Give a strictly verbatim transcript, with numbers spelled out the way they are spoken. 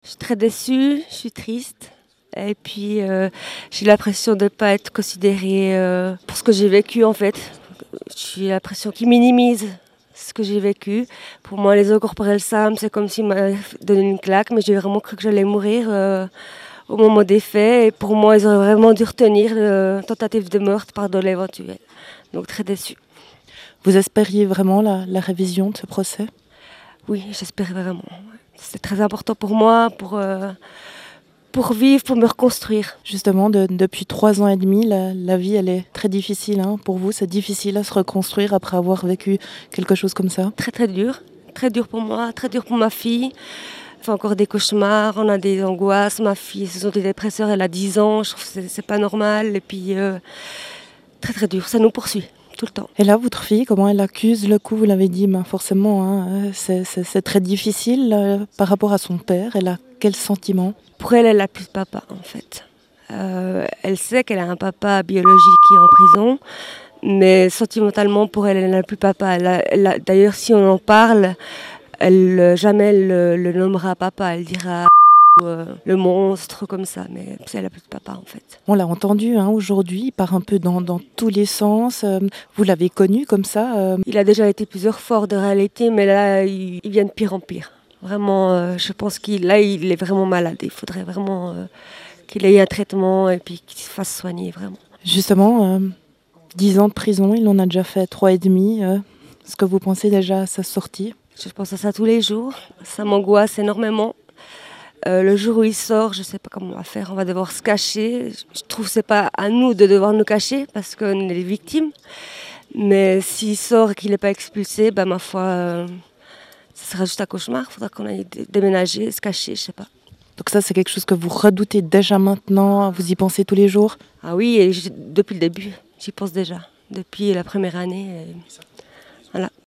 Je suis très déçue, je suis triste. Et puis, euh, j'ai l'impression de ne pas être considérée euh, pour ce que j'ai vécu, en fait. J'ai l'impression qu'ils minimisent ce que j'ai vécu. Pour moi, les eaux corporelles Sam, c'est comme s'ils m'avaient donné une claque, mais j'ai vraiment cru que j'allais mourir euh, au moment des faits. Et pour moi, ils auraient vraiment dû retenir la tentative de meurtre par dol éventuel. Donc, très déçue. Vous espériez vraiment la, la révision de ce procès ? Oui, j'espérais vraiment. C'est très important pour moi, pour, euh, pour vivre, pour me reconstruire. Justement, de, depuis trois ans et demi, la, la vie, elle est très difficile. Hein. Pour vous, c'est difficile à se reconstruire après avoir vécu quelque chose comme ça ? Très, très dur. Très dur pour moi, très dur pour ma fille. Elle fait encore des cauchemars, on a des angoisses. Ma fille, ce sont des dépresseurs, elle a dix ans. Je trouve que c'est, c'est pas normal. Et puis, euh, très, très dur. Ça nous poursuit tout le temps. Et là, votre fille, comment elle accuse le coup ? Vous l'avez dit, ben forcément, hein, c'est, c'est, c'est très difficile euh, par rapport à son père. Elle a quel sentiment ? Pour elle, elle n'a plus de papa, en fait. Euh, elle sait qu'elle a un papa biologique qui est en prison, mais sentimentalement, pour elle, elle n'a plus de papa. Elle a, elle a, d'ailleurs, si on en parle, elle, jamais elle le, le nommera papa. Elle dira euh, le monstre, comme ça, mais elle n'a plus de papa, en fait. On l'a entendu hein, aujourd'hui, il part un peu dans, dans tous les sens. Euh, vous l'avez connu comme ça euh... Il a déjà été plusieurs fois hors de réalité, mais là, il, il vient de pire en pire. Vraiment, euh, je pense qu'il là, il est vraiment malade. Il faudrait vraiment euh, qu'il ait un traitement et puis qu'il se fasse soigner, vraiment. Justement, euh, dix ans de prison, il en a déjà fait trois et demi. Euh, est-ce que vous pensez déjà à sa sortie ? Je pense à ça tous les jours. Ça m'angoisse énormément. Euh, le jour où il sort, je ne sais pas comment on va faire. On va devoir se cacher. Je trouve que ce n'est pas à nous de devoir nous cacher parce qu'on est les victimes. Mais s'il sort et qu'il n'est pas expulsé, ben, ma foi... Euh, ce sera juste un cauchemar, il faudra qu'on aille déménager, se cacher, je sais pas. Donc ça, c'est quelque chose que vous redoutez déjà maintenant, vous y pensez tous les jours ? Ah oui, et depuis le début, j'y pense déjà. Depuis la première année, et... voilà.